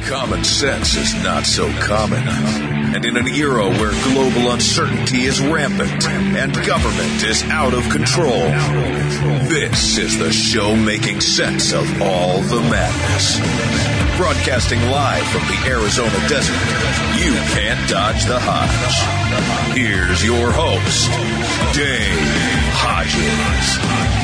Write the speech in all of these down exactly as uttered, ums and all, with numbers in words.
Common sense is not so common. And in an era where global uncertainty is rampant and government is out of control, this is the show making sense of all the madness. Broadcasting live from the Arizona desert, you can't dodge the Hodge. Here's your host, Dave Hodges.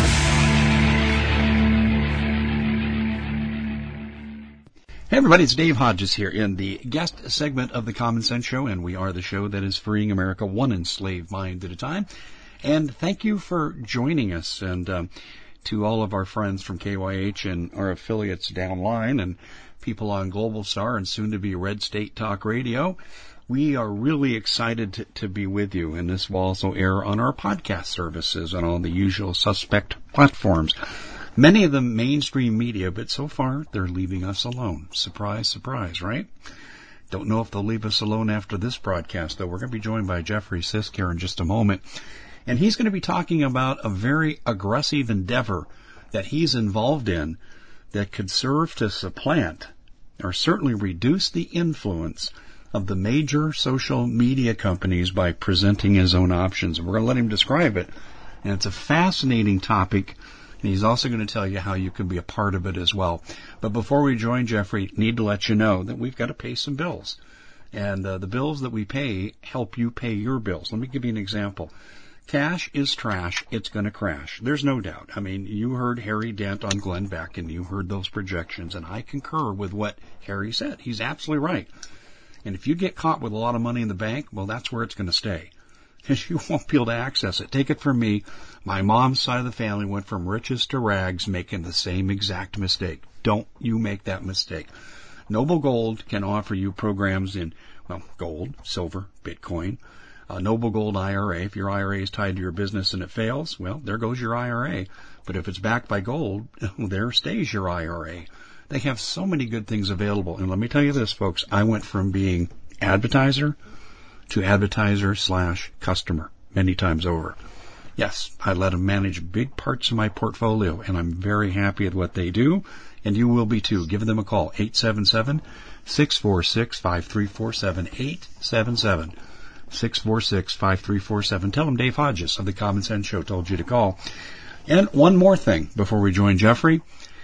Hey everybody, it's Dave Hodges here in the guest segment of the Common Sense Show, and we are the show that is freeing America one enslaved mind at a time. And thank you for joining us, and um, to all of our friends from K Y H and our affiliates downline and people on Global Star and soon to be Red State Talk Radio. We are really excited to, to be with you, and this will also air on our podcast services on all the usual suspect platforms. Many of them mainstream media, but so far they're leaving us alone. Surprise, surprise, right? Don't know if they'll leave us alone after this broadcast, though. We're going to be joined by Jeffrey Sisk here in just a moment. And he's going to be talking about a very aggressive endeavor that he's involved in that could serve to supplant or certainly reduce the influence of the major social media companies by presenting his own options. We're going to let him describe it. And it's a fascinating topic. And he's also going to tell you how you can be a part of it as well. But before we join Jeffrey, need to let you know that we've got to pay some bills. And uh, the bills that we pay help you pay your bills. Let me give you an example. Cash is trash. It's going to crash. There's no doubt. I mean, you heard Harry Dent on Glenn Beck, and you heard those projections, and I concur with what Harry said. He's absolutely right. And if you get caught with a lot of money in the bank, well, that's where it's going to stay. Because you won't be able to access it. Take it from me. My mom's side of the family went from riches to rags, making the same exact mistake. Don't you make that mistake. Noble Gold can offer you programs in, well, gold, silver, Bitcoin, a Noble Gold I R A. If your I R A is tied to your business and it fails, well, there goes your I R A. But if it's backed by gold, there stays your I R A. They have so many good things available. And let me tell you this, folks. I went from being advertiser to advertiser slash customer many times over. Yes, I let them manage big parts of my portfolio, and I'm very happy at what they do, and you will be too. Give them a call, eight seven seven, six four six, five three four seven, eight seven seven, six four six, five three four seven. Tell them Dave Hodges of the Common Sense Show told you to call. And one more thing before we join Jeffrey.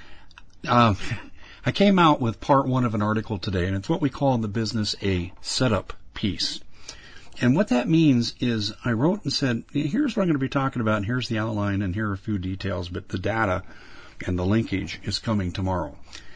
Uh, I came out with part one of an article today, and it's what we call in the business a setup piece. And what that means is I wrote and said, here's what I'm going to be talking about, and here's the outline, and here are a few details, but the data and the linkage is coming tomorrow.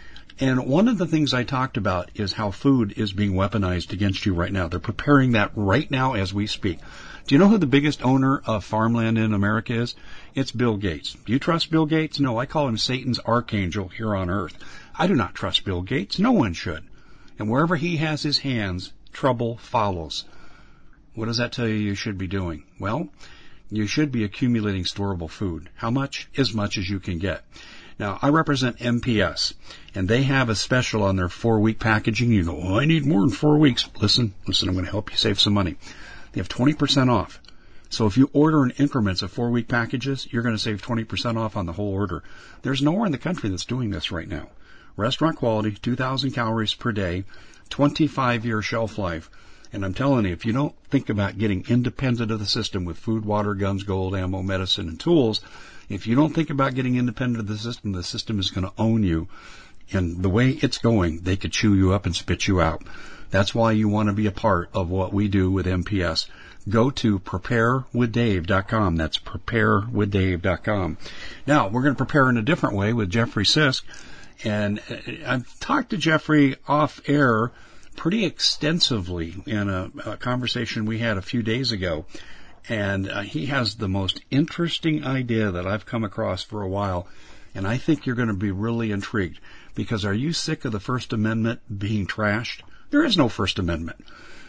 And one of the things I talked about is how food is being weaponized against you right now. They're preparing that right now as we speak. Do you know who the biggest owner of farmland in America is? It's Bill Gates. Do you trust Bill Gates? No, I call him Satan's archangel here on earth. I do not trust Bill Gates. No one should. And wherever he has his hands, trouble follows. What does that tell you you should be doing? Well, you should be accumulating storable food. How much? As much as you can get. Now, I represent M P S, and they have a special on their four-week packaging. You go, oh, I need more than four weeks. Listen, listen, I'm going to help you save some money. They have twenty percent off. So if you order in increments of four-week packages, you're going to save twenty percent off on the whole order. There's nowhere in the country that's doing this right now. Restaurant quality, two thousand calories per day, twenty-five year shelf life. And I'm telling you, if you don't think about getting independent of the system with food, water, guns, gold, ammo, medicine, and tools, if you don't think about getting independent of the system, the system is going to own you. And the way it's going, they could chew you up and spit you out. That's why you want to be a part of what we do with M P S. Go to prepare with dave dot com. That's prepare with dave dot com. Now, we're going to prepare in a different way with Jeffrey Sisk. And I've talked to Jeffrey off air pretty extensively in a, a conversation we had a few days ago. And uh, he has the most interesting idea that I've come across for a while. And I think you're going to be really intrigued. Because are you sick of the First Amendment being trashed? There is no First Amendment.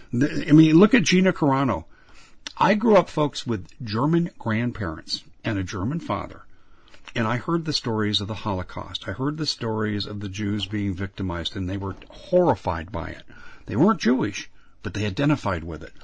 I mean, look at Gina Carano. I grew up, folks, with German grandparents and a German father. And I heard the stories of the Holocaust. I heard the stories of the Jews being victimized, and they were horrified by it. They weren't Jewish, but they identified with it.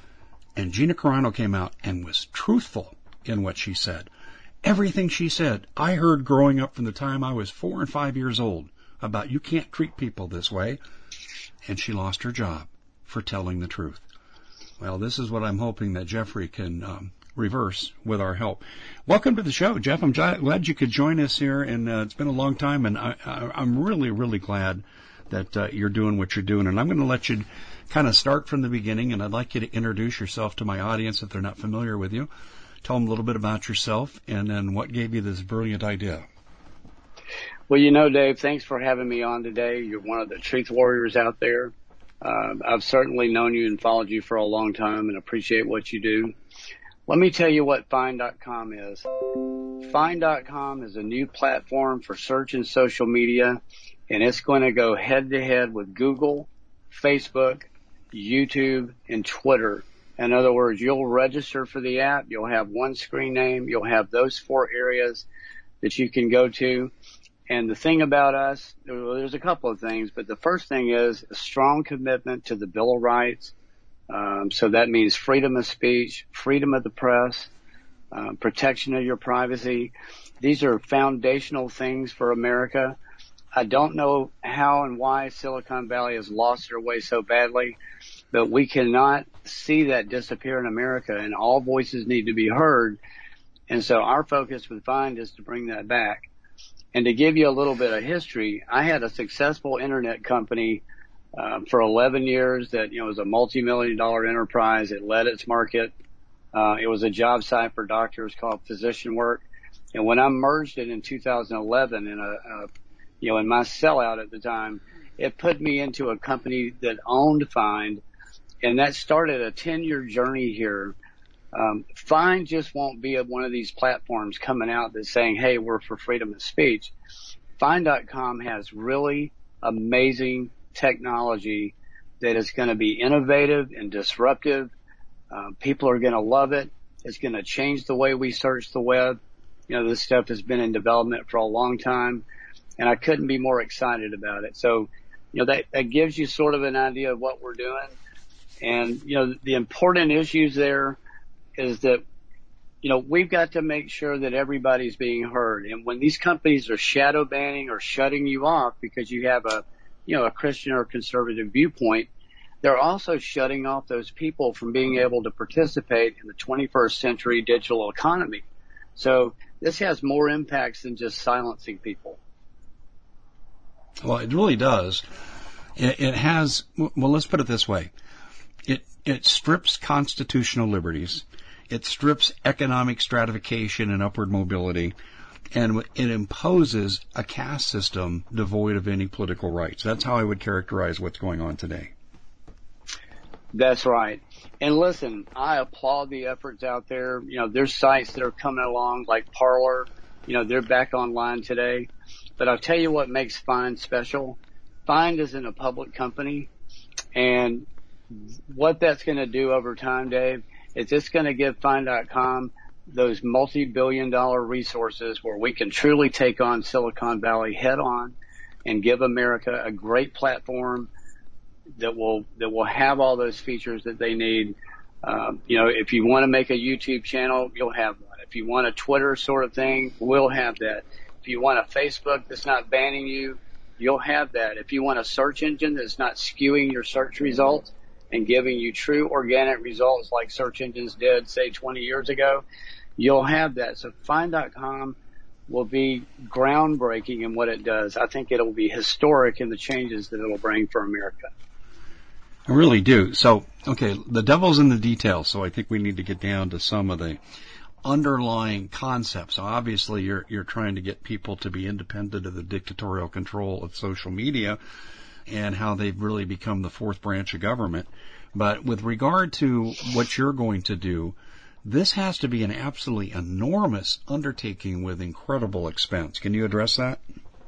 And Gina Carano came out and was truthful in what she said. Everything she said, I heard growing up from the time I was four and five years old about you can't treat people this way, and she lost her job for telling the truth. Well, this is what I'm hoping that Jeffrey can um, reverse with our help. Welcome to the show, Jeff. I'm glad you could join us here, and uh, it's been a long time, and I, I, I'm really, really glad that uh, you're doing what you're doing. And I'm going to let you kind of start from the beginning, and I'd like you to introduce yourself to my audience if they're not familiar with you. Tell them a little bit about yourself, and then what gave you this brilliant idea. Well, you know, Dave, thanks for having me on today. You're one of the truth warriors out there. Uh, I've certainly known you and followed you for a long time and appreciate what you do. Let me tell you what Find dot com is. Find dot com is a new platform for search and social media, and it's going to go head to head with Google, Facebook, YouTube, and Twitter. In other words, you'll register for the app, you'll have one screen name, you'll have those four areas that you can go to. And the thing about us, well, there's a couple of things, but the first thing is a strong commitment to the Bill of Rights. Um, so that means freedom of speech, freedom of the press, uh, protection of your privacy. These are foundational things for America. I don't know how and why Silicon Valley has lost their way so badly, but we cannot see that disappear in America, and all voices need to be heard. And so our focus with Find is to bring that back. And to give you a little bit of history, I had a successful internet company uh, for eleven years that, you know, was a multi-million dollar enterprise. It led its market. Uh, it was a job site for doctors called Physician Work. And when I merged it in two thousand eleven in a, a you know, in my sellout at the time, it put me into a company that owned Find, and that started a ten year journey here. Um, Find just won't be at one of these platforms coming out that's saying, hey, we're for freedom of speech. Find dot com has really amazing technology that is going to be innovative and disruptive. Uh, people are going to love it. It's going to change the way we search the web. You know, this stuff has been in development for a long time, and I couldn't be more excited about it. So, you know, that, that gives you sort of an idea of what we're doing. And, you know, the important issues there is that, you know, we've got to make sure that everybody's being heard. And when these companies are shadow banning or shutting you off because you have a, you know, a Christian or conservative viewpoint, they're also shutting off those people from being able to participate in the twenty-first century digital economy. So this has more impacts than just silencing people. Well, it really does. It, it has, well, let's put it this way. It, it strips constitutional liberties. It strips economic stratification and upward mobility, and it imposes a caste system devoid of any political rights. That's how I would characterize what's going on today. That's right. And listen, I applaud the efforts out there. You know, there's sites that are coming along like Parler. You know, they're back online today. But I'll tell you what makes Find special. Find isn't a public company, and what that's going to do over time, Dave, is it's going to give Find dot com those multi-billion dollar resources where we can truly take on Silicon Valley head on and give America a great platform that will that will have all those features that they need. Um, you know, if you want to make a YouTube channel, you'll have one. If you want a Twitter sort of thing, we'll have that. If you want a Facebook that's not banning you, you'll have that. If you want a search engine that's not skewing your search results and giving you true organic results like search engines did, say, twenty years ago, you'll have that. So Find dot com will be groundbreaking in what it does. I think it'll be historic in the changes that it'll bring for America. I really do. So, okay, the devil's in the details, so I think we need to get down to some of the underlying concepts. So obviously you're you're trying to get people to be independent of the dictatorial control of social media and how they've really become the fourth branch of government. But with regard to what you're going to do, this has to be an absolutely enormous undertaking with incredible expense. Can you address that?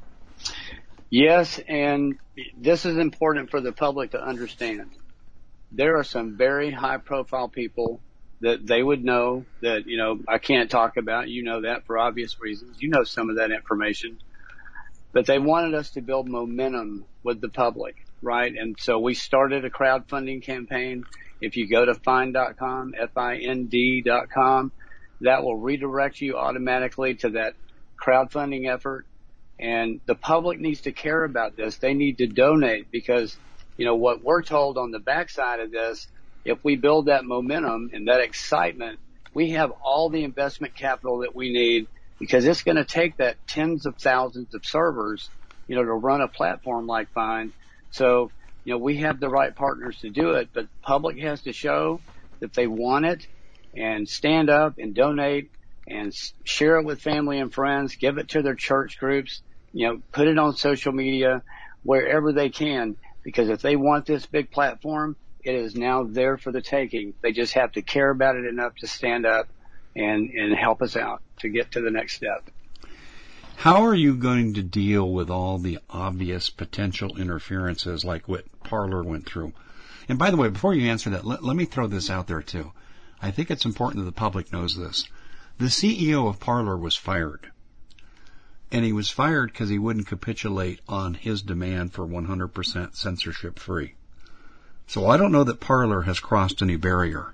Yes, and this is important for the public to understand. There are some very high-profile people that they would know that, you know, I can't talk about. You know that for obvious reasons. You know some of that information. But they wanted us to build momentum with the public, right? And so we started a crowdfunding campaign. If you go to Find dot com, F I N D dot com, that will redirect you automatically to that crowdfunding effort. And the public needs to care about this. They need to donate because, you know, what we're told on the backside of this, if we build that momentum and that excitement, we have all the investment capital that we need because it's going to take that tens of thousands of servers, you know, to run a platform like Find. So, you know, we have the right partners to do it, but the public has to show that they want it and stand up and donate and share it with family and friends, give it to their church groups, you know, put it on social media wherever they can, because if they want this big platform, it is now there for the taking. They just have to care about it enough to stand up and, and help us out to get to the next step. How are you going to deal with all the obvious potential interferences like what Parler went through? And by the way, before you answer that, let, let me throw this out there too. I think it's important that the public knows this. The C E O of Parler was fired. And he was fired because he wouldn't capitulate on his demand for one hundred percent censorship free. So I don't know that Parler has crossed any barrier.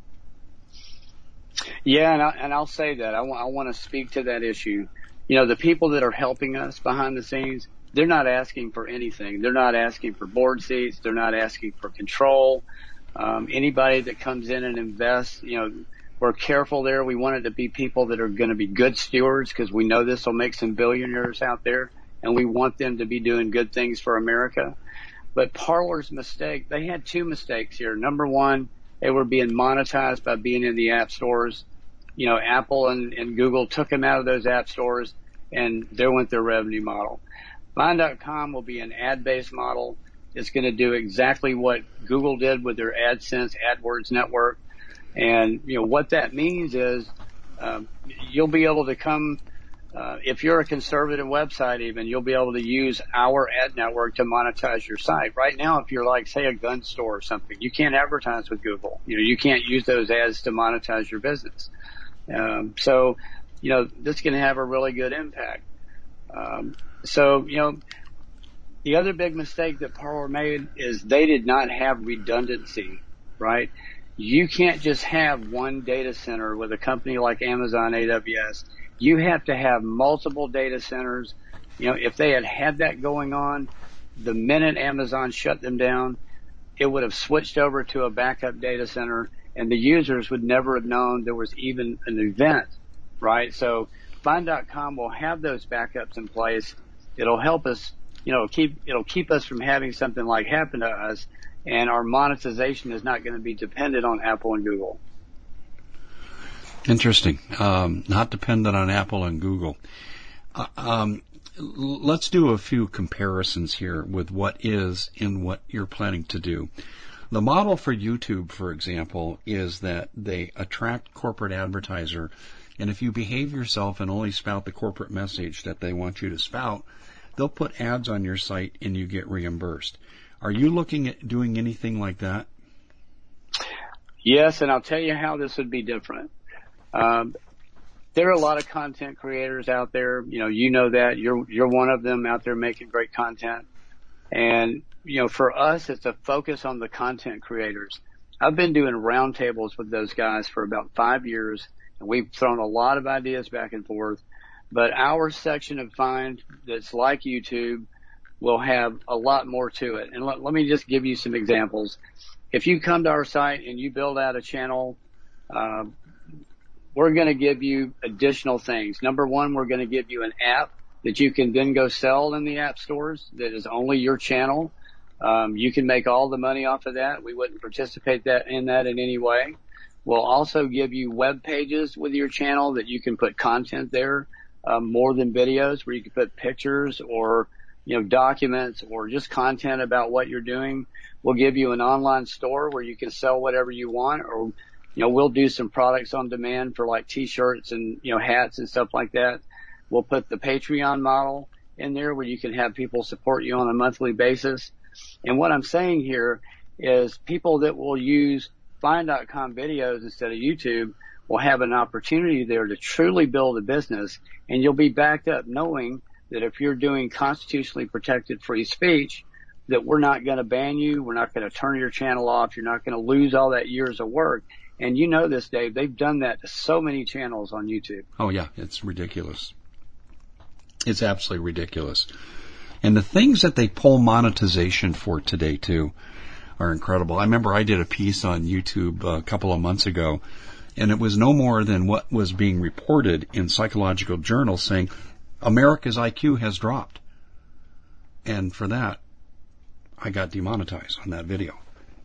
Yeah, and, I, and I'll say that. I, w- I want to speak to that issue. You know, the people that are helping us behind the scenes, they're not asking for anything. They're not asking for board seats. They're not asking for control. Um, anybody that comes in and invests, you know, we're careful there. We want it to be people that are going to be good stewards because we know this will make some billionaires out there, and we want them to be doing good things for America. But Parler's mistake, they had two mistakes here. Number one, they were being monetized by being in the app stores. You know, Apple and, and Google took them out of those app stores, and there went their revenue model. Find dot com will be an ad-based model. It's going to do exactly what Google did with their AdSense AdWords network. And, you know, what that means is um, you'll be able to come, uh, if you're a conservative website even, you'll be able to use our ad network to monetize your site. Right now, if you're like, say, a gun store or something, you can't advertise with Google. You know, you can't use those ads to monetize your business. Um, so, you know, this can have a really good impact. Um, so, you know, the other big mistake that Parler made is they did not have redundancy, right? You can't just have one data center with a company like Amazon A W S. You have to have multiple data centers. You know, if they had had that going on, the minute Amazon shut them down, it would have switched over to a backup data center, and the users would never have known there was even an event, right? So Find dot com will have those backups in place. It'll help us, you know, keep, it'll keep us from having something like happen to us. And our monetization is not going to be dependent on Apple and Google. Interesting. Um, not dependent on Apple and Google. Uh, um, let's do a few comparisons here with what is and what you're planning to do. The model for YouTube, for example, is that they attract corporate advertiser, and if you behave yourself and only spout the corporate message that they want you to spout, they'll put ads on your site and you get reimbursed. Are you looking at doing anything like that? Yes, and I'll tell you how this would be different. Um, there are a lot of content creators out there. You know, you know that. You're you're one of them out there making great content. And, you know, for us, it's a focus on the content creators. I've been doing roundtables with those guys for about five years, and we've thrown a lot of ideas back and forth. But our section of Find that's like YouTube will have a lot more to it. And let, let me just give you some examples. If you come to our site and you build out a channel, uh, we're going to give you additional things. Number one, we're going to give you an app that you can then go sell in the app stores that is only your channel. Um, you can make all the money off of that. We wouldn't participate that in that in any way. We'll also give you web pages with your channel that you can put content there, um, more than videos, where you can put pictures or you know, documents or just content about what you're doing. We'll give you an online store where you can sell whatever you want, or, you know, we'll do some products on demand for like t-shirts and, you know, hats and stuff like that. We'll put the Patreon model in there where you can have people support you on a monthly basis. And what I'm saying here is people that will use Find dot com videos instead of YouTube will have an opportunity there to truly build a business, and you'll be backed up knowing that if you're doing constitutionally protected free speech, that we're not going to ban you, we're not going to turn your channel off, you're not going to lose all that years of work. And you know this, Dave, they've done that to so many channels on YouTube. Oh, yeah, it's ridiculous. It's absolutely ridiculous. And the things that they pull monetization for today, too, are incredible. I remember I did a piece on YouTube a couple of months ago, and it was no more than what was being reported in psychological journals saying America's I Q has dropped. And for that, I got demonetized on that video.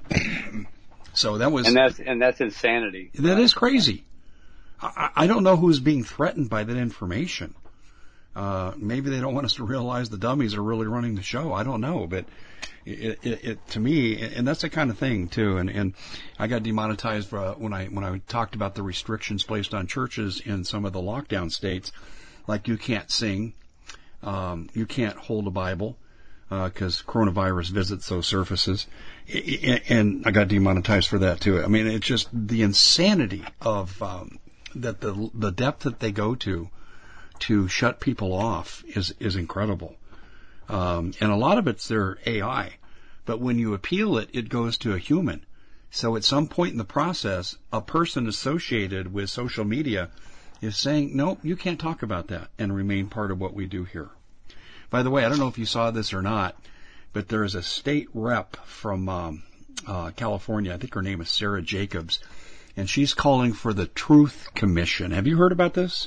So that was... And that's, and that's insanity. That is crazy. I, I don't know who's being threatened by that information. Uh, maybe they don't want us to realize the dummies are really running the show. I don't know, but it, it, it to me, and that's the kind of thing too. And, and I got demonetized for, uh, when I when I talked about the restrictions placed on churches in some of the lockdown states, like you can't sing, um, you can't hold a Bible because uh, coronavirus visits those surfaces, and I got demonetized for that too. I mean, it's just the insanity of um, that the the depth that they go to. to shut people off is, is incredible. Um, and a lot of it's their A I. But when you appeal it, it goes to a human. So at some point in the process, a person associated with social media is saying, no, you can't talk about that and remain part of what we do here. By the way, I don't know if you saw this or not, but there is a state rep from um, uh, California. I think her name is Sarah Jacobs. And she's calling for the Truth Commission. Have you heard about this?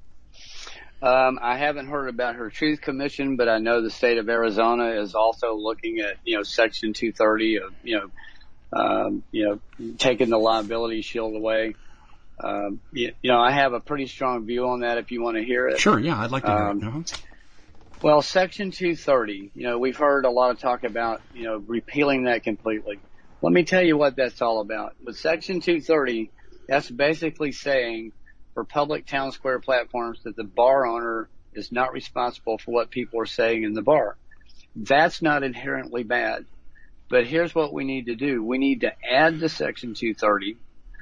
Um, I haven't heard about her Truth Commission, but I know the state of Arizona is also looking at, you know, Section two thirty of, you know, um, you know, taking the liability shield away. Um, you, you know, I have a pretty strong view on that if you want to hear it. Sure, yeah, I'd like to hear um, it. Uh-huh. Well, Section two thirty, you know, we've heard a lot of talk about, you know, repealing that completely. Let me tell you what that's all about. With Section two thirty, that's basically saying for public town square platforms that the bar owner is not responsible for what people are saying in the bar. That's not inherently bad. But here's what we need to do. We need to add to Section two thirty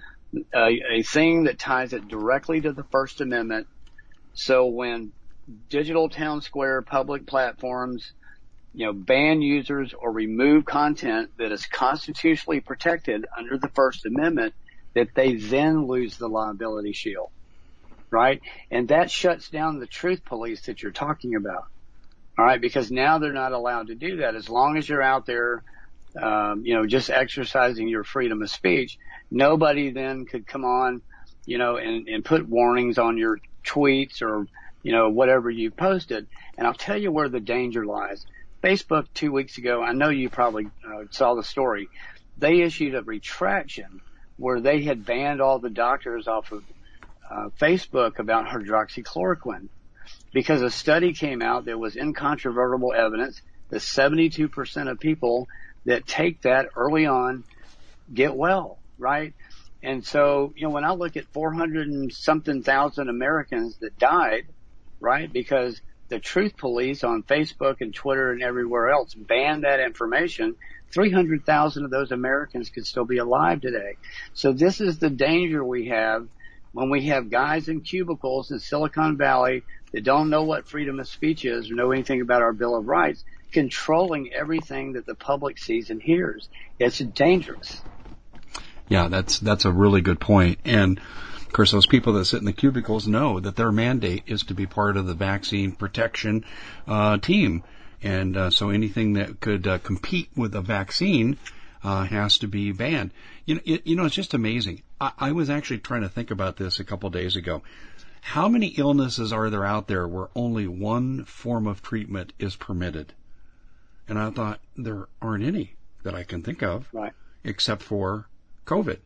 a, a thing that ties it directly to the First Amendment. So when digital town square public platforms, you know, ban users or remove content that is constitutionally protected under the First Amendment, that they then lose the liability shield. Right? And that shuts down the truth police that you're talking about. All right? Because now they're not allowed to do that. As long as you're out there, um, you know, just exercising your freedom of speech, nobody then could come on, you know, and, and put warnings on your tweets or, you know, whatever you posted. And I'll tell you where the danger lies. Facebook two weeks ago, I know you probably uh, saw the story. They issued a retraction where they had banned all the doctors off of Uh, Facebook about hydroxychloroquine because a study came out that was incontrovertible evidence that seventy-two percent of people that take that early on get well, right? And so, you know, when I look at four hundred and something thousand Americans that died, right, because the truth police on Facebook and Twitter and everywhere else banned that information, three hundred thousand of those Americans could still be alive today. So this is the danger we have when we have guys in cubicles in Silicon Valley that don't know what freedom of speech is or know anything about our Bill of Rights, controlling everything that the public sees and hears. It's dangerous. Yeah, that's that's a really good point. And, of course, those people that sit in the cubicles know that their mandate is to be part of the vaccine protection uh, team. And uh, so anything that could uh, compete with a vaccine uh, has to be banned. You know, it, you know, it's just amazing. I, I was actually trying to think about this a couple of days ago. How many illnesses are there out there where only one form of treatment is permitted? And I thought there aren't any that I can think of, right, except for COVID.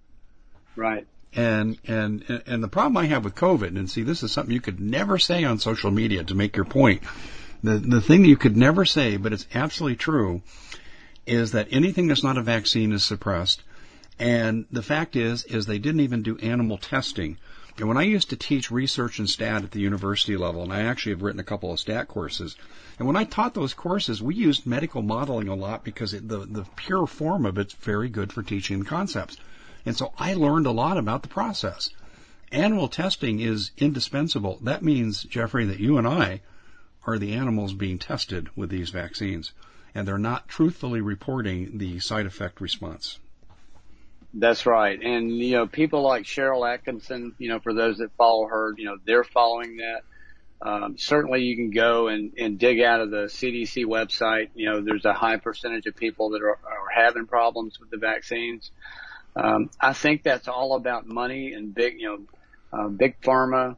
Right. And, and, and the problem I have with COVID, and see, this is something you could never say on social media to make your point. The, the thing that you could never say, but it's absolutely true, is that anything that's not a vaccine is suppressed. And the fact is, is they didn't even do animal testing. And when I used to teach research and stat at the university level, and I actually have written a couple of stat courses, and when I taught those courses, we used medical modeling a lot because it, the, the pure form of it's very good for teaching the concepts. And so I learned a lot about the process. Animal testing is indispensable. That means, Jeffrey, that you and I are the animals being tested with these vaccines, and they're not truthfully reporting the side effect response. That's right. And, you know, people like Cheryl Atkinson, you know, for those that follow her, you know, they're following that. Um, certainly you can go and, and dig out of the C D C website. You know, there's a high percentage of people that are, are having problems with the vaccines. Um, I think that's all about money and big, you know, uh, big pharma.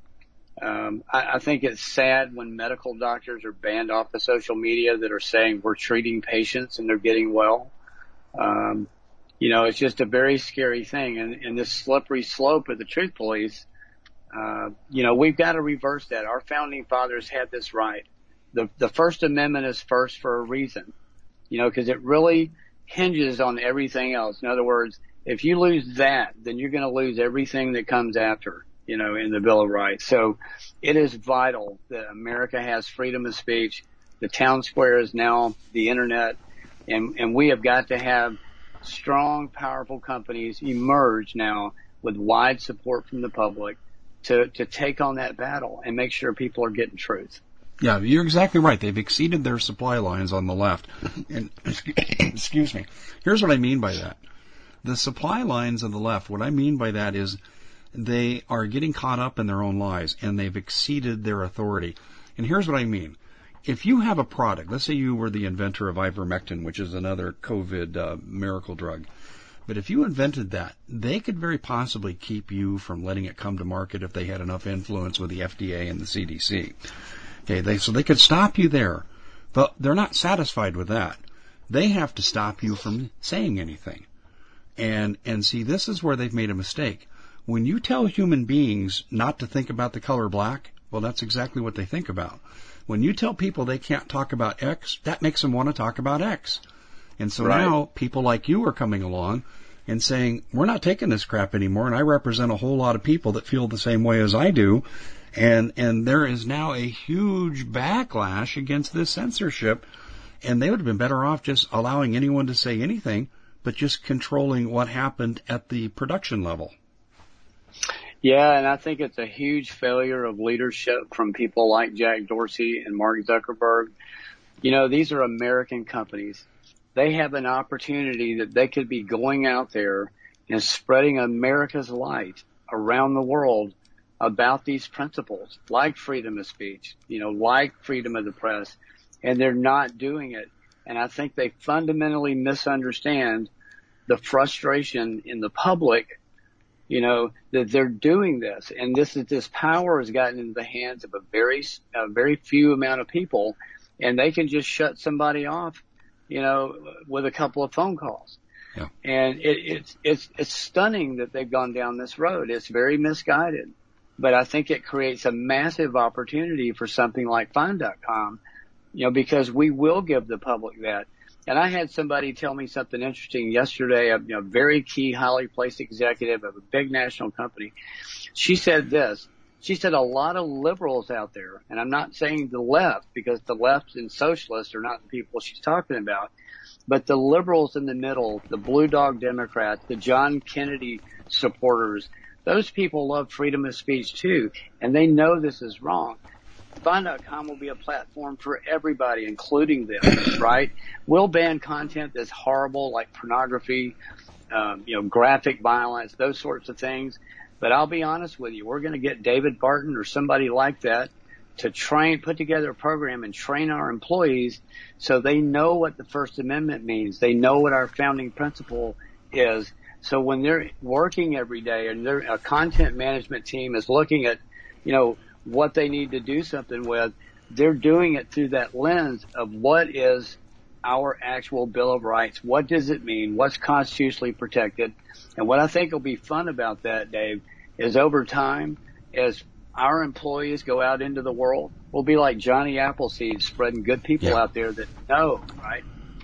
Um, I, I think it's sad when medical doctors are banned off of social media that are saying we're treating patients and they're getting well. Um, you know, it's just a very scary thing. And, and this slippery slope of the truth police, uh, you know, we've got to reverse that. Our founding fathers had this right. The, the First Amendment is first for a reason, you know, because it really hinges on everything else. In other words, if you lose that, then you're going to lose everything that comes after, you know, in the Bill of Rights. So it is vital that America has freedom of speech. The town square is now the internet, and, and we have got to have strong, powerful companies emerge now with wide support from the public to, to take on that battle and make sure people are getting truth. Yeah, you're exactly right. They've exceeded their supply lines on the left. And excuse me. Here's what I mean by that. The supply lines of the left, what I mean by that is they are getting caught up in their own lies, and they've exceeded their authority. And here's what I mean. If you have a product, let's say you were the inventor of ivermectin, which is another COVID uh, miracle drug, but if you invented that, they could very possibly keep you from letting it come to market if they had enough influence with the F D A and the C D C. Okay, they, so they could stop you there, but they're not satisfied with that. They have to stop you from saying anything. And, and see, this is where they've made a mistake. When you tell human beings not to think about the color black, well, that's exactly what they think about. When you tell people they can't talk about X, that makes them want to talk about X. And so right. Now people like you are coming along and saying, we're not taking this crap anymore, and I represent a whole lot of people that feel the same way as I do. And, and there is now a huge backlash against this censorship, and they would have been better off just allowing anyone to say anything, but just controlling what happened at the production level. Yeah, and I think it's a huge failure of leadership from people like Jack Dorsey and Mark Zuckerberg. You know, these are American companies. They have an opportunity that they could be going out there and spreading America's light around the world about these principles, like freedom of speech, you know, like freedom of the press, and they're not doing it. And I think they fundamentally misunderstand the frustration in the public, you know, that they're doing this. And this is, this power has gotten into the hands of a very, a very few amount of people, and they can just shut somebody off, you know, with a couple of phone calls. Yeah. And it, it's, it's, it's stunning that they've gone down this road. It's very misguided, but I think it creates a massive opportunity for something like Find dot com, you know, because we will give the public that. And I had somebody tell me something interesting yesterday, a you know, very key, highly placed executive of a big national company. She said this. She said a lot of liberals out there, and I'm not saying the left, because the left and socialists are not the people she's talking about, but the liberals in the middle, the blue dog Democrats, the John Kennedy supporters, those people love freedom of speech too, and they know this is wrong. Find dot com will be a platform for everybody, including them, right? We'll ban content that's horrible, like pornography, um, you know, graphic violence, those sorts of things. But I'll be honest with you, we're going to get David Barton or somebody like that to train, put together a program and train our employees so they know what the First Amendment means. They know what our founding principle is. So when they're working every day and their a content management team is looking at, you know, what they need to do something with, they're doing it through that lens of what is our actual Bill of Rights, what does it mean, what's constitutionally protected. And what I think will be fun about that, Dave, is over time, as our employees go out into the world, we'll be like Johnny Appleseed, spreading good people yeah. out there that know, right?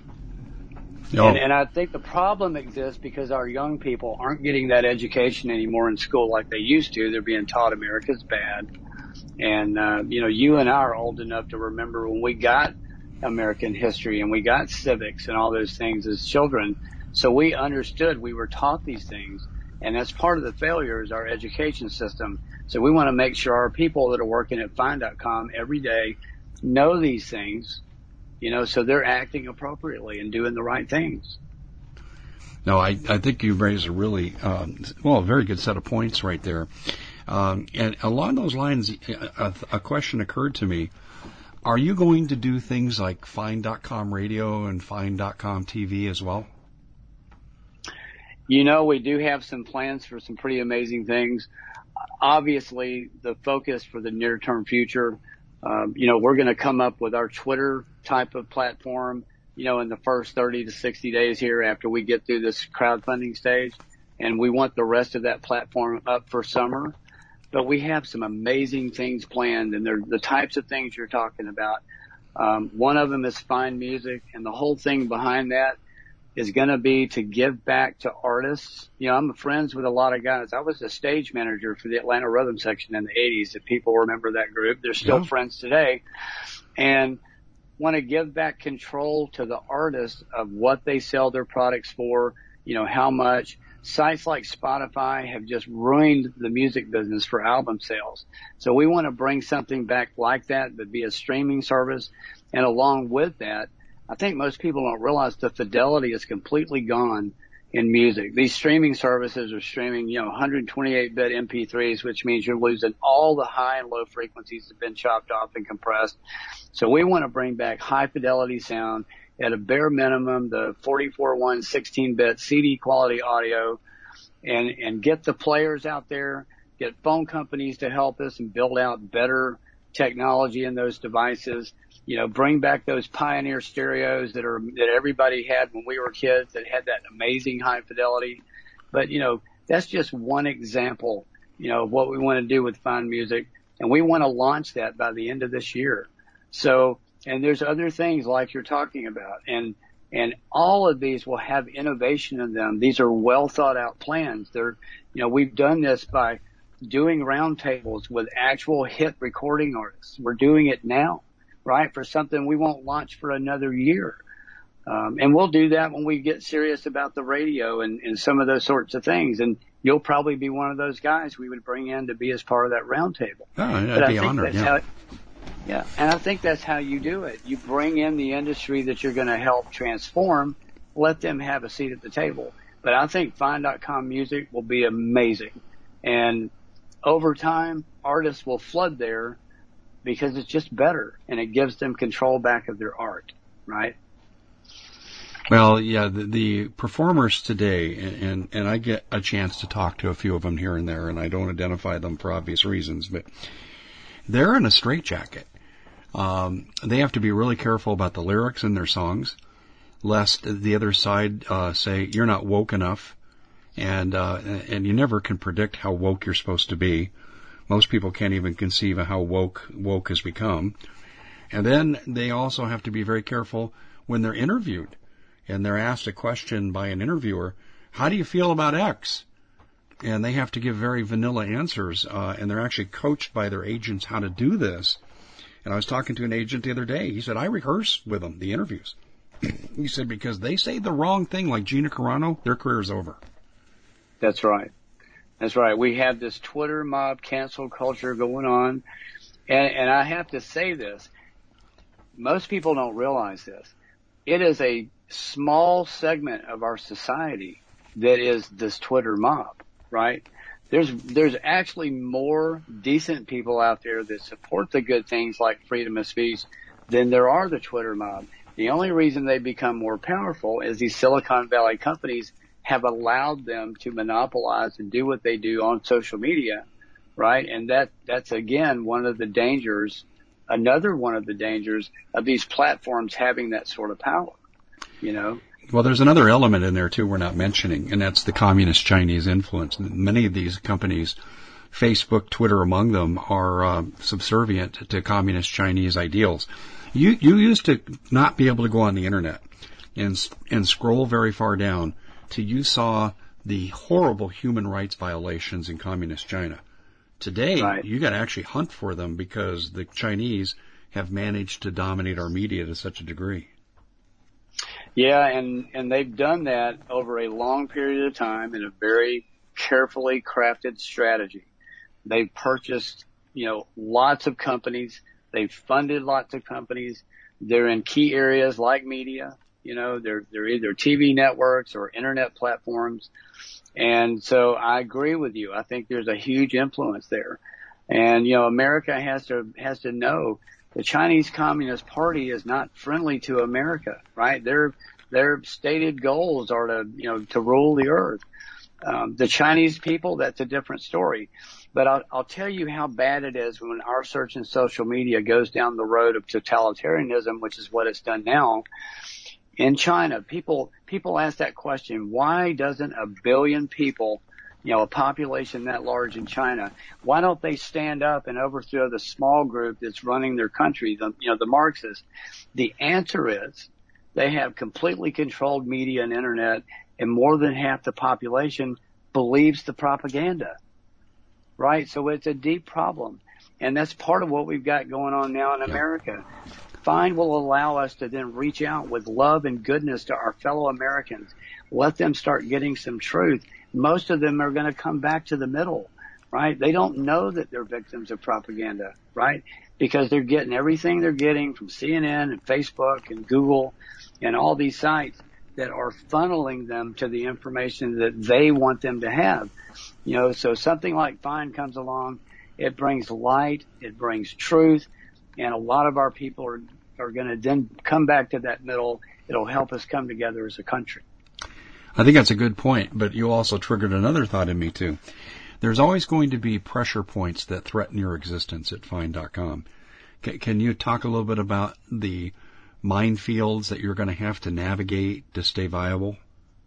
No. And, and I think the problem exists because our young people aren't getting that education anymore in school like they used to. They're being taught America's bad. And, uh, you know, you and I are old enough to remember when we got American history and we got civics and all those things as children. So we understood, we were taught these things. And that's part of the failure is our education system. So we want to make sure our people that are working at Find dot com every day know these things, you know, so they're acting appropriately and doing the right things. No, I, I think you raised a really, um, well, a very good set of points right there. Um, and along those lines, a, a question occurred to me. Are you going to do things like Find dot com radio and Find dot com T V as well? You know, we do have some plans for some pretty amazing things. Obviously, the focus for the near-term future, um, you know, we're going to come up with our Twitter type of platform, you know, in the first thirty to sixty days here after we get through this crowdfunding stage. And we want the rest of that platform up for summer. But we have some amazing things planned, and they're the types of things you're talking about. Um, one of them is Find Music, and the whole thing behind that is going to be to give back to artists. You know, I'm friends with a lot of guys. I was a stage manager for the Atlanta Rhythm Section in the eighties. If people remember that group, they're still yeah. friends today. And want to give back control to the artists of what they sell their products for, you know, how much. Sites like Spotify have just ruined the music business for album sales. So we want to bring something back like that, but be a streaming service. And along with that, I think most people don't realize the fidelity is completely gone in music. These streaming services are streaming, you know, one twenty-eight bit M P threes, which means you're losing all the high and low frequencies that have been chopped off and compressed. So we want to bring back high fidelity sound. At a bare minimum, the forty-four one sixteen bit C D quality audio, and, and get the players out there, get phone companies to help us and build out better technology in those devices. You know, bring back those Pioneer stereos that are, that everybody had when we were kids that had that amazing high fidelity. But, you know, that's just one example, you know, of what we want to do with Find Music. And we want to launch that by the end of this year. So, and there's other things like you're talking about. And, and all of these will have innovation in them. These are well thought out plans. They're, you know, we've done this by doing roundtables with actual hit recording artists. We're doing it now, right? For something we won't launch for another year. Um, and we'll do that when we get serious about the radio and, and some of those sorts of things. And you'll probably be one of those guys we would bring in to be as part of that roundtable. Oh, I'd be honored, yeah. How, yeah, and I think that's how you do it. You bring in the industry that you're going to help transform, let them have a seat at the table. But I think Find dot com Music will be amazing. And over time, artists will flood there because it's just better, and it gives them control back of their art, right? Well, yeah, the, the performers today, and, and I get a chance to talk to a few of them here and there, and I don't identify them for obvious reasons, but they're in a straitjacket. Um, they have to be really careful about the lyrics in their songs, lest the other side uh, say, you're not woke enough, and uh, and you never can predict how woke you're supposed to be. Most people can't even conceive of how woke woke has become. And then they also have to be very careful when they're interviewed, and they're asked a question by an interviewer, how do you feel about X? And they have to give very vanilla answers, uh, and they're actually coached by their agents how to do this. And I was talking to an agent the other day. He said, I rehearse with them, the interviews. He said, because they say the wrong thing, like Gina Carano, their career's over. That's right. That's right. We have this Twitter mob cancel culture going on. And, and I have to say this. Most people don't realize this. It is a small segment of our society that is this Twitter mob, right? There's, there's actually more decent people out there that support the good things like freedom of speech than there are the Twitter mob. The only reason they become more powerful is these Silicon Valley companies have allowed them to monopolize and do what they do on social media, right? And that, that's again one of the dangers, another one of the dangers of these platforms having that sort of power, you know? Well, there's another element in there, too, we're not mentioning, and that's the communist Chinese influence. Many of these companies, Facebook, Twitter among them, are uh, subservient to communist Chinese ideals. You you used to not be able to go on the Internet and and scroll very far down till you saw the horrible human rights violations in communist China. Today, right. You got to actually hunt for them because the Chinese have managed to dominate our media to such a degree. Yeah, and, and they've done that over a long period of time in a very carefully crafted strategy. They've purchased, you know, lots of companies. They've funded lots of companies. They're in key areas like media, You know, they're, they're either T V networks or internet platforms. And so I agree with you. I think there's a huge influence there. And, you know, America has to, has to know the Chinese Communist Party is not friendly to America, right? Their, their stated goals are to, you know, to rule the earth. Um, the Chinese people, that's a different story. But I'll, I'll tell you how bad it is when our search in social media goes down the road of totalitarianism, which is what it's done now. In China, people, people ask that question, why doesn't a billion people, you know, a population that large in China, why don't they stand up and overthrow the small group that's running their country, the, you know, the Marxists? The answer is they have completely controlled media and internet, and more than half the population believes the propaganda, right? So it's a deep problem. And that's part of what we've got going on now in America. Find will allow us to then reach out with love and goodness to our fellow Americans. Let them start getting some truth. Most of them are going to come back to the middle, right? They don't know that they're victims of propaganda, right? Because they're getting everything they're getting from C N N and Facebook and Google and all these sites that are funneling them to the information that they want them to have. You know, so something like Find comes along. It brings light. It brings truth. And a lot of our people are, are going to then come back to that middle. It'll help us come together as a country. I think that's a good point, but you also triggered another thought in me, too. There's always going to be pressure points that threaten your existence at Find dot com. C- can you talk a little bit about the minefields that you're going to have to navigate to stay viable?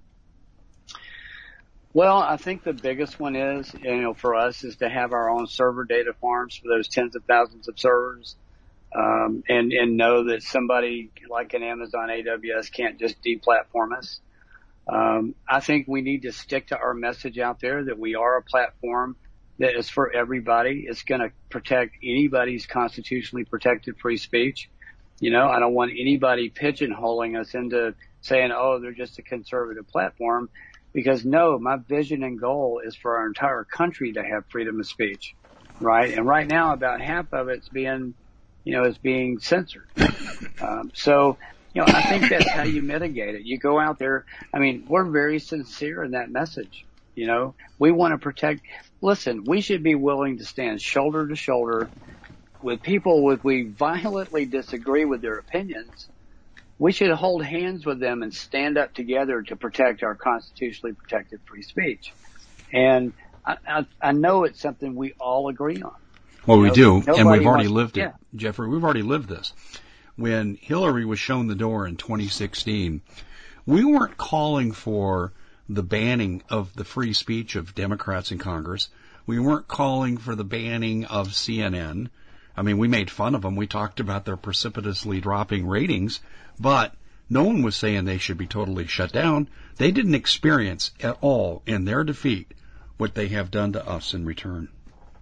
Well, I think the biggest one is, you know, for us is to have our own server data farms for those tens of thousands of servers. Um, and, and know that somebody like an Amazon A W S can't just deplatform us. Um, I think we need to stick to our message out there that we are a platform that is for everybody. It's going to protect anybody's constitutionally protected free speech. You know, I don't want anybody pigeonholing us into saying, oh, they're just a conservative platform, because no, my vision and goal is for our entire country to have freedom of speech, right? And right now about half of it's being you know, is being censored. Um, so, you know, I think that's how you mitigate it. You go out there. I mean, we're very sincere in that message. You know, we want to protect. Listen, we should be willing to stand shoulder to shoulder with people if we violently disagree with their opinions. We should hold hands with them and stand up together to protect our constitutionally protected free speech. And I, I, I know it's something we all agree on. Well, we do, and we've already wants, lived it, yeah. Jeffrey. We've already lived this. When Hillary was shown the door in twenty sixteen, we weren't calling for the banning of the free speech of Democrats in Congress. We weren't calling for the banning of C N N. I mean, we made fun of them. We talked about their precipitously dropping ratings, but no one was saying they should be totally shut down. They didn't experience at all in their defeat what they have done to us in return.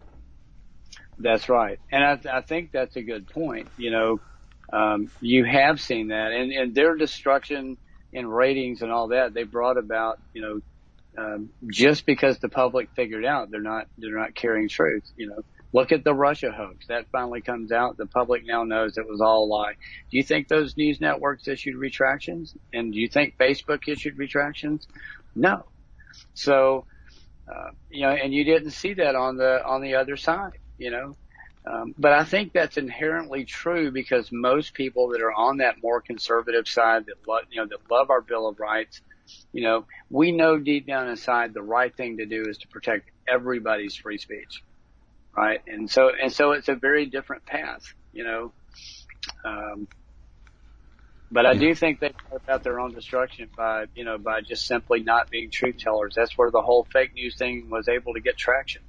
That's right. And I, I think that's a good point. You know, um, you have seen that, and, and their destruction in ratings and all that they brought about, you know, um, just because the public figured out they're not, they're not carrying truth. You know, look at the Russia hoax that finally comes out. The public now knows it was all a lie. Do you think those news networks issued retractions? And do you think Facebook issued retractions? No. So, uh, you know, and you didn't see that on the, on the other side. You know, um, but I think that's inherently true because most people that are on that more conservative side that love, you know, that love our Bill of Rights, you know, we know deep down inside the right thing to do is to protect everybody's free speech, right? And so, and so it's a very different path, you know. Um, but I do think they go about their own destruction by, you know, by just simply not being truth tellers. That's where the whole fake news thing was able to get traction.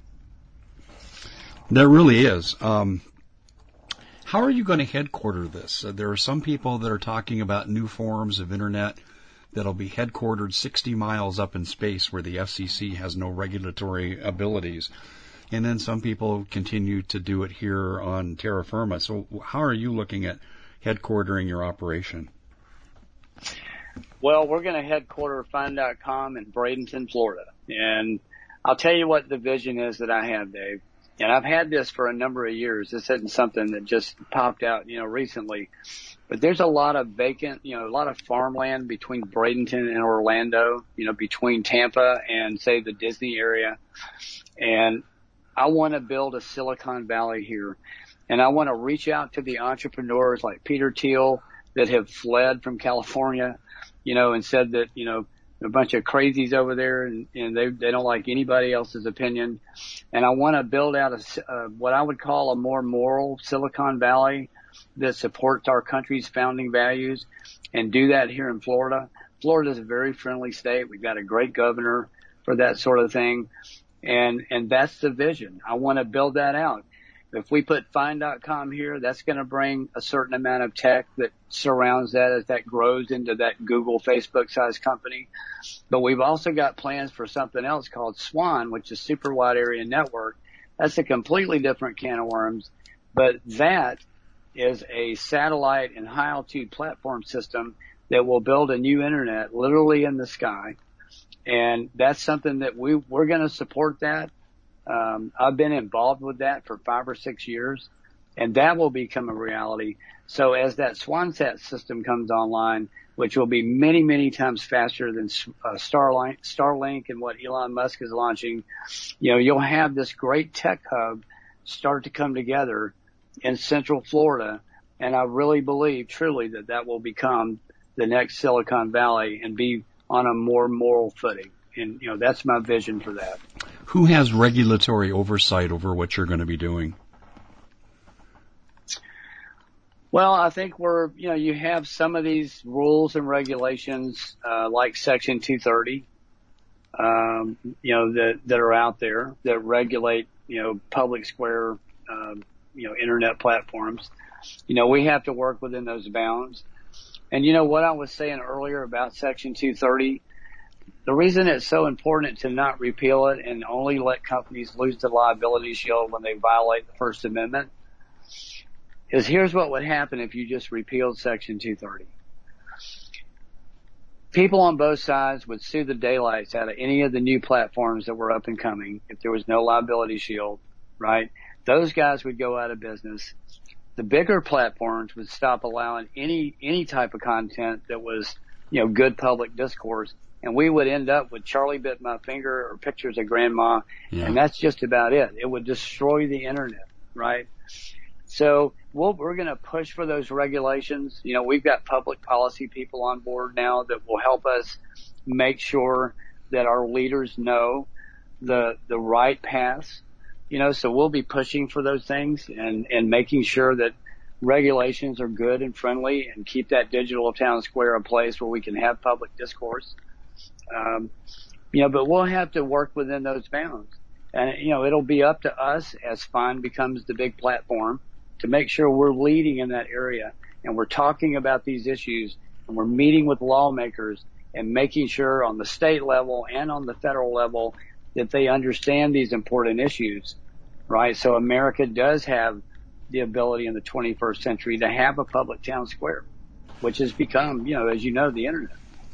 There really is. Um, how are you going to headquarter this? Uh, there are some people that are talking about new forms of internet that'll be headquartered sixty miles up in space where the F C C has no regulatory abilities. And then some people continue to do it here on terra firma. So how are you looking at headquartering your operation? Well, we're going to headquarter Find dot com in Bradenton, Florida. And I'll tell you what the vision is that I have, Dave. and I've had this for a number of years. This isn't something that just popped out, you know, recently. But there's a lot of vacant, you know, a lot of farmland between Bradenton and Orlando, you know, between Tampa and, say, the Disney area. And I want to build a Silicon Valley here. And I want to reach out to the entrepreneurs like Peter Thiel that have fled from California, you know, and said that, you know, a bunch of crazies over there and, and they, they don't like anybody else's opinion. And I want to build out a, uh, what I would call a more moral Silicon Valley that supports our country's founding values, and do that here in Florida. Florida is a very friendly state. We've got a great governor for that sort of thing. And, and that's the vision. I want to build that out. If we put find dot com here, that's going to bring a certain amount of tech that surrounds that as that grows into that Google, Facebook sized company. But we've also got plans for something else called SWAN, which is Super Wide Area Network. That's a completely different can of worms. But that is a satellite and high altitude platform system that will build a new internet literally in the sky. And that's something that we, we're going to support that. Um, I've been involved with that for five or six years, and that will become a reality. So as that SwanSat system comes online, which will be many, many times faster than uh, Starlink, Starlink and what Elon Musk is launching, you know, you'll have this great tech hub start to come together in Central Florida. And I really believe truly that that will become the next Silicon Valley and be on a more moral footing. And, you know, that's my vision for that. Who has regulatory oversight over what you're going to be doing? Well, I think we're, you know, you have some of these rules and regulations, uh, like Section two thirty, um, you know, that, that are out there that regulate, you know, public square, um, you know, internet platforms. You know, we have to work within those bounds. And you know what I was saying earlier about Section two thirty, the reason it's so important to not repeal it and only let companies lose the liability shield when they violate the First Amendment is here's what would happen if you just repealed Section two thirty. People on both sides would sue the daylights out of any of the new platforms that were up and coming if there was no liability shield, right? Those guys would go out of business. The bigger platforms would stop allowing any any type of content that was, you know, good public discourse. And we would end up with Charlie Bit My Finger or Pictures of Grandma. Yeah. And that's just about it. It would destroy the internet, right? So we'll, we're going to push for those regulations. You know, we've got public policy people on board now that will help us make sure that our leaders know the, the right paths, you know, so we'll be pushing for those things and, and making sure that regulations are good and friendly and keep that digital town square a place where we can have public discourse. Um, you know, but we'll have to work within those bounds. And, you know, it'll be up to us as Fine becomes the big platform to make sure we're leading in that area and we're talking about these issues and we're meeting with lawmakers and making sure on the state level and on the federal level that they understand these important issues, right? So America does have the ability in the twenty-first century to have a public town square, which has become, you know, as you know, the internet.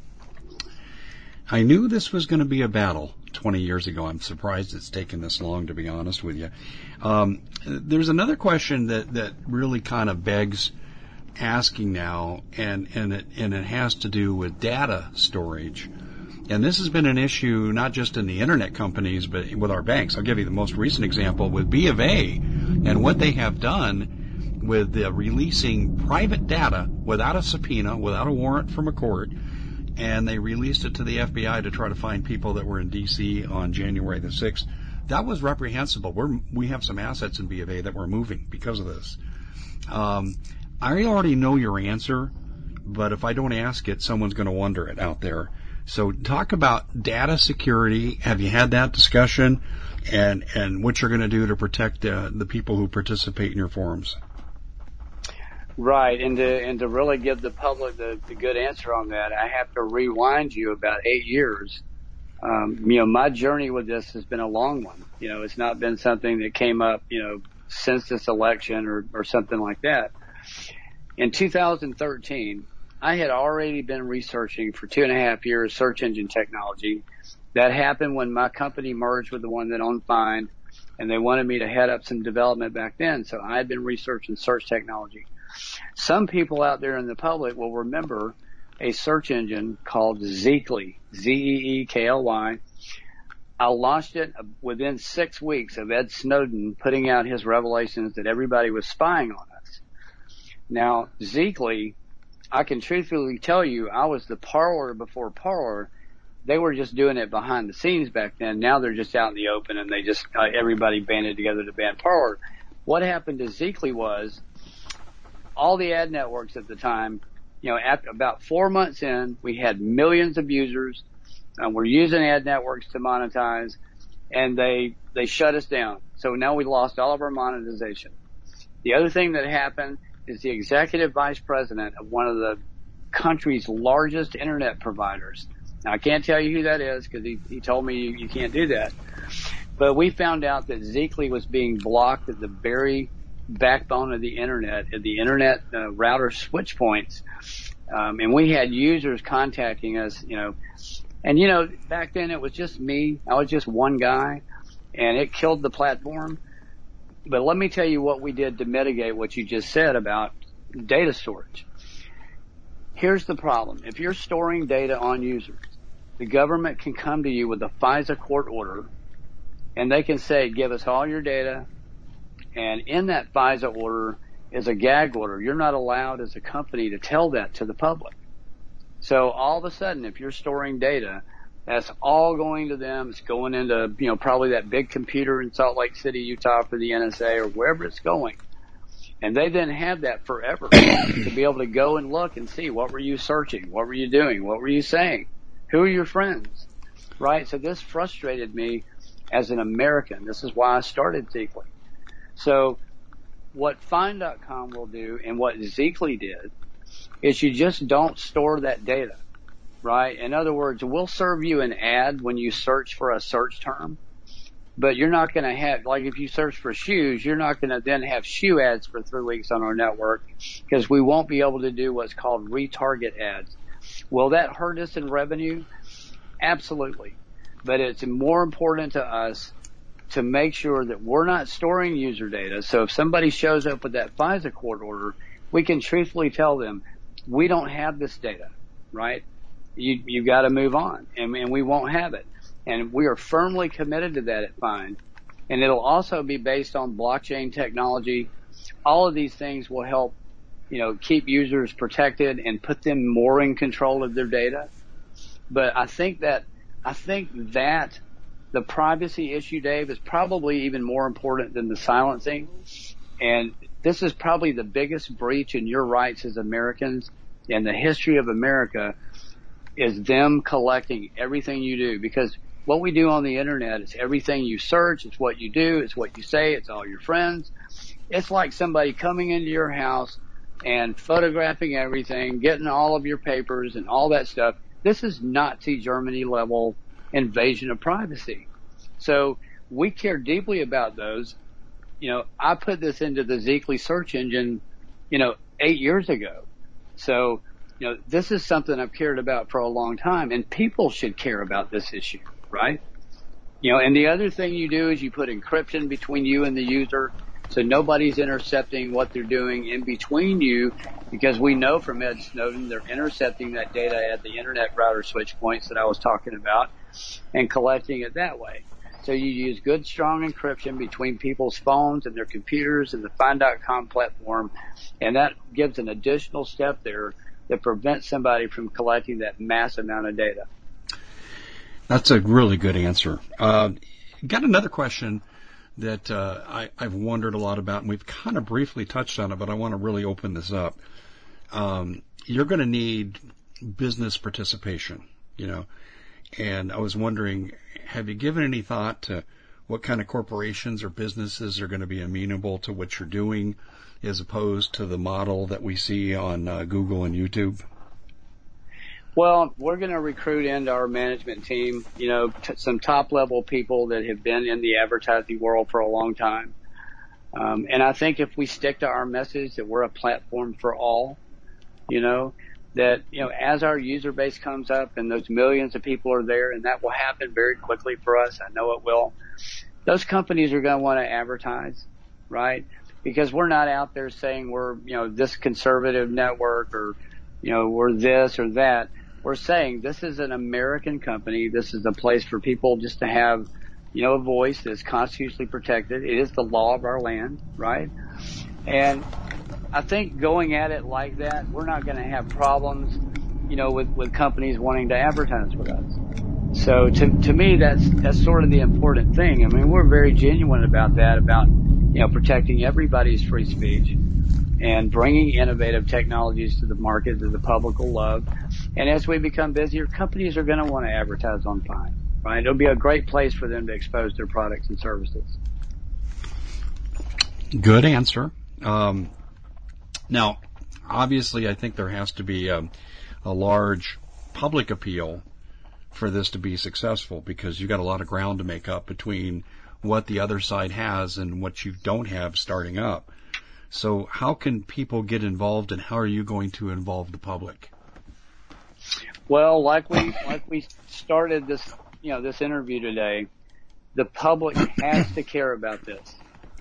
I knew this was going to be a battle twenty years ago. I'm surprised it's taken this long, to be honest with you. Um, there's another question that, that really kind of begs asking now, and, and, it, and it has to do with data storage. And this has been an issue not just in the internet companies, but with our banks. I'll give you the most recent example with B of A and what they have done with the releasing private data without a subpoena, without a warrant from a court. And they released it to the F B I to try to find people that were in D C on January the sixth. That was reprehensible. We're, we have some assets in B of A that we're moving because of this. Um, I already know your answer, but if I don't ask it, someone's going to wonder it out there. So talk about data security. Have you had that discussion? And, and what you're going to do to protect uh, the people who participate in your forums? Right, and to and to really give the public the, the good answer on that, I have to rewind you about eight years. Um, you know, my journey with this has been a long one. You know, it's not been something that came up, you know, since this election or, or something like that. In two thousand thirteen, I had already been researching for two and a half years search engine technology. That happened when my company merged with the one that owned Find. and they wanted me to head up some development back then. So I had been researching search technology. Some people out there in the public will remember a search engine called Zeekly, Z E E K L Y. I launched it within six weeks of Ed Snowden putting out his revelations that everybody was spying on us. Now, Zeekly, I can truthfully tell you, I was the Parler before Parler. They were just doing it behind the scenes back then. Now they're just out in the open, and they just uh, everybody banded together to ban Parler. What happened to Zeekly was all the ad networks at the time, you know, after about four months in, we had millions of users. Uh, we're using ad networks to monetize, and they they shut us down. So now we lost all of our monetization. The other thing that happened is the executive vice president of one of the country's largest internet providers. Now, I can't tell you who that is because he, he told me you, you can't do that. But we found out that Zeekly was being blocked at the very backbone of the internet, at the internet uh, router switch points. Um, and we had users contacting us, you know, and you know, back then it was just me. I was just one guy, and it killed the platform. But let me tell you what we did to mitigate what you just said about data storage. Here's the problem. If you're storing data on users, the government can come to you with a FISA court order, and they can say, give us all your data. And in that FISA order is a gag order. You're not allowed as a company to tell that to the public. So all of a sudden, if you're storing data, that's all going to them. It's going into, you know, probably that big computer in Salt Lake City, Utah for the N S A or wherever it's going. And they then have that forever to be able to go and look and see what were you searching? What were you doing? What were you saying? Who are your friends? Right? So this frustrated me as an American. This is why I started Zeekly. So what Find dot com will do and what Zeekly did is you just don't store that data, right? In other words, we'll serve you an ad when you search for a search term, but you're not going to have, like if you search for shoes, you're not going to then have shoe ads for three weeks on our network because we won't be able to do what's called retarget ads. Will that hurt us in revenue? Absolutely. But it's more important to us to make sure that we're not storing user data. So if somebody shows up with that FISA court order, we can truthfully tell them, we don't have this data, right? You, you've got to move on, and, and we won't have it. And we are firmly committed to that at Find. And it'll also be based on blockchain technology. All of these things will help, you know, keep users protected and put them more in control of their data. But I think that, I think that the privacy issue, Dave, is probably even more important than the silencing. And this is probably the biggest breach in your rights as Americans in the history of America is them collecting everything you do. Because what we do on the internet is everything you search, it's what you do, it's what you say, it's all your friends. It's like somebody coming into your house and photographing everything, getting all of your papers and all that stuff. This is Nazi Germany level invasion of privacy. So we care deeply about those. You know, I put this into the Zeekly search engine, you know, eight years ago. So, you know, this is something I've cared about for a long time, and people should care about this issue, right? You know, and the other thing you do is you put encryption between you and the user, so nobody's intercepting what they're doing in between you, because we know from Ed Snowden they're intercepting that data at the internet router switch points that I was talking about and collecting it that way. So you use good, strong encryption between people's phones and their computers and the Find dot com platform, and that gives an additional step there that prevents somebody from collecting that mass amount of data. That's a really good answer. Uh, got another question that uh, I, I've wondered a lot about, and we've kind of briefly touched on it, but I want to really open this up. Um, you're going to need business participation, you know, and I was wondering, have you given any thought to what kind of corporations or businesses are going to be amenable to what you're doing as opposed to the model that we see on uh, Google and YouTube? Well, we're going to recruit into our management team, you know, t- some top-level people that have been in the advertising world for a long time. Um, and I think if we stick to our message that we're a platform for all, you know, that, you know, as our user base comes up and those millions of people are there, and that will happen very quickly for us, I know it will, those companies are going to want to advertise, right? Because we're not out there saying we're, you know, this conservative network or, you know, we're this or that. We're saying this is an American company. This is a place for people just to have, you know, a voice that's constitutionally protected. It is the law of our land, right? And I think going at it like that, we're not going to have problems, you know, with, with companies wanting to advertise with us. So to, to me, that's, that's sort of the important thing. I mean, we're very genuine about that, about, you know, protecting everybody's free speech and bringing innovative technologies to the market that the public will love. And as we become busier, companies are going to want to advertise on Fine, right? It'll be a great place for them to expose their products and services. Good answer. Um, now, obviously, I think there has to be a, a large public appeal for this to be successful, because you've got a lot of ground to make up between what the other side has and what you don't have starting up. So how can people get involved, and how are you going to involve the public? Well, like we like we started this, you know, this interview today, the public has to care about this.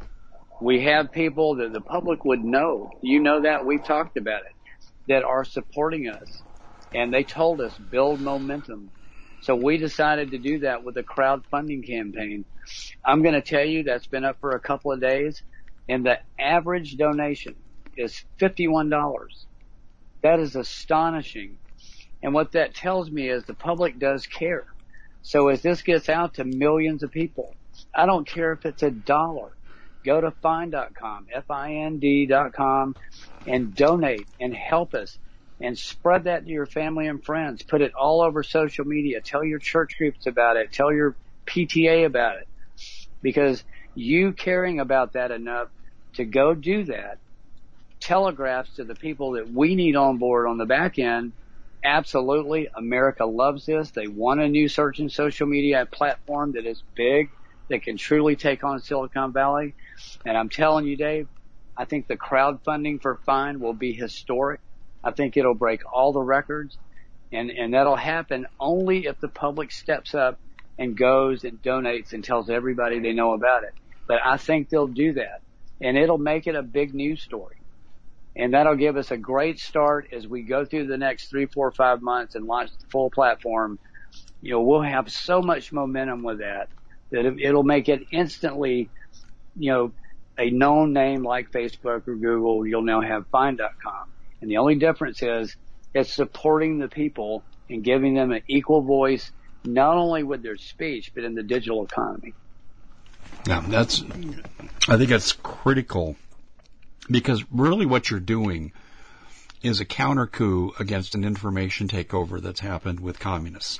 We have people that the public would know. You know that. We've talked about it, that are supporting us. And they told us build momentum. So we decided to do that with a crowdfunding campaign. I'm going to tell you that's been up for a couple of days, and the average donation is fifty-one dollars. That is astonishing. And what that tells me is the public does care. So as this gets out to millions of people, I don't care if it's a dollar. Go to find dot com, F I N D dot com, and donate and help us. And spread that to your family and friends. Put it all over social media. Tell your church groups about it. Tell your P T A about it. Because you caring about that enough to go do that telegraphs to the people that we need on board on the back end. Absolutely. America loves this. They want a new search and social media platform that is big, that can truly take on Silicon Valley. And I'm telling you, Dave, I think the crowdfunding for Fine will be historic. I think it'll break all the records, and, and that'll happen only if the public steps up and goes and donates and tells everybody they know about it. But I think they'll do that, and it'll make it a big news story. And that'll give us a great start as we go through the next three, four, five months and launch the full platform. You know, we'll have so much momentum with that that it, it'll make it instantly, you know, a known name like Facebook or Google. You'll now have find dot com. And the only difference is it's supporting the people and giving them an equal voice, not only with their speech, but in the digital economy. Yeah, that's, I think that's critical, because really what you're doing is a counter coup against an information takeover that's happened with communists.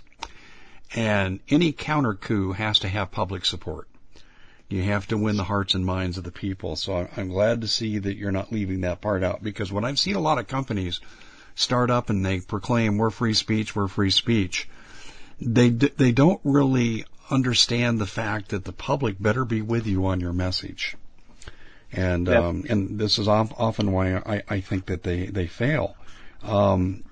And any counter coup has to have public support. You have to win the hearts and minds of the people. So I'm glad to see that you're not leaving that part out, because when I've seen a lot of companies start up and they proclaim we're free speech, we're free speech, they they don't really understand the fact that the public better be with you on your message. And yep. um, and this is often why I, I think that they they fail. Um,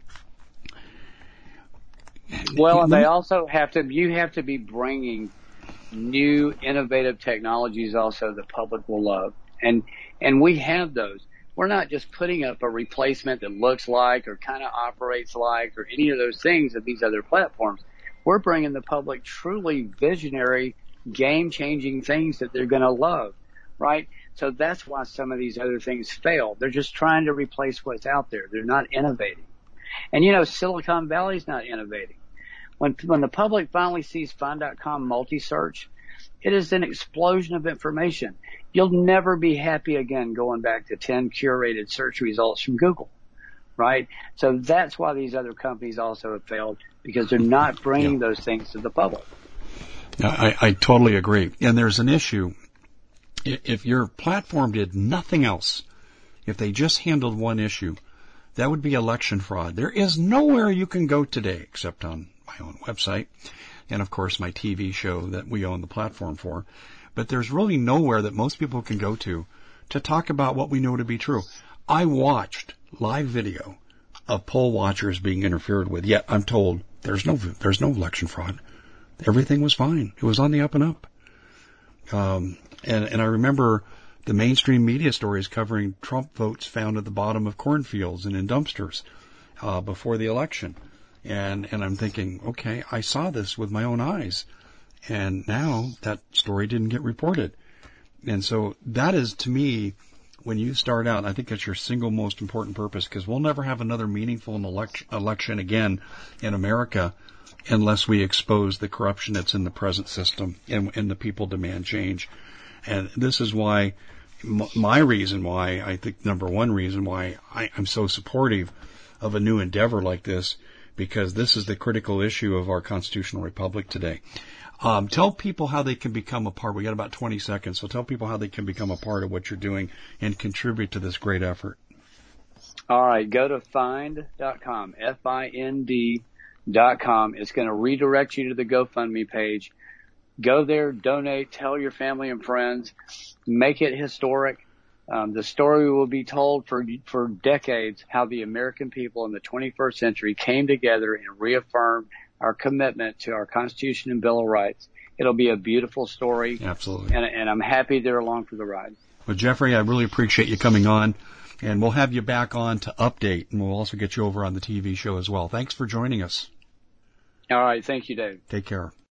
well, and they also have to. You have to be bringing new innovative technologies also the public will love. And, and we have those. We're not just putting up a replacement that looks like or kind of operates like or any of those things of these other platforms. We're bringing the public truly visionary, game-changing things that they're going to love, right? So that's why some of these other things fail. They're just trying to replace what's out there. They're not innovating. And you know, Silicon Valley's not innovating. When, when the public finally sees find dot com multi-search, it is an explosion of information. You'll never be happy again going back to ten curated search results from Google, right? So that's why these other companies also have failed, because they're not bringing yeah. those things to the public. I, I totally agree. And there's an issue. If your platform did nothing else, if they just handled one issue, that would be election fraud. There is nowhere you can go today except on my own website and, of course, my T V show that we own the platform for. But there's really nowhere that most people can go to to talk about what we know to be true. I watched live video of poll watchers being interfered with, yet I'm told there's no there's no election fraud. Everything was fine. It was on the up and up. Um, and, and I remember the mainstream media stories covering Trump votes found at the bottom of cornfields and in dumpsters uh, before the election. And, and I'm thinking, okay, I saw this with my own eyes. And now that story didn't get reported. And so that is, to me, when you start out, I think that's your single most important purpose, because we'll never have another meaningful election, election again in America unless we expose the corruption that's in the present system and, and the people demand change. And this is why, my reason why, I think number one reason why I, I'm so supportive of a new endeavor like this, because this is the critical issue of our constitutional republic today. Um, tell people how they can become a part. We got about twenty seconds, so tell people how they can become a part of what you're doing and contribute to this great effort. All right, go to find dot com, F I N D dot com. It's going to redirect you to the GoFundMe page. Go there, donate, tell your family and friends, make it historic. Um, the story will be told for for decades how the American people in the twenty-first century came together and reaffirmed our commitment to our Constitution and Bill of Rights. It'll be a beautiful story. Absolutely. And, and I'm happy they're along for the ride. Well, Jeffrey, I really appreciate you coming on, and we'll have you back on to update, and we'll also get you over on the T V show as well. Thanks for joining us. All right. Thank you, Dave. Take care.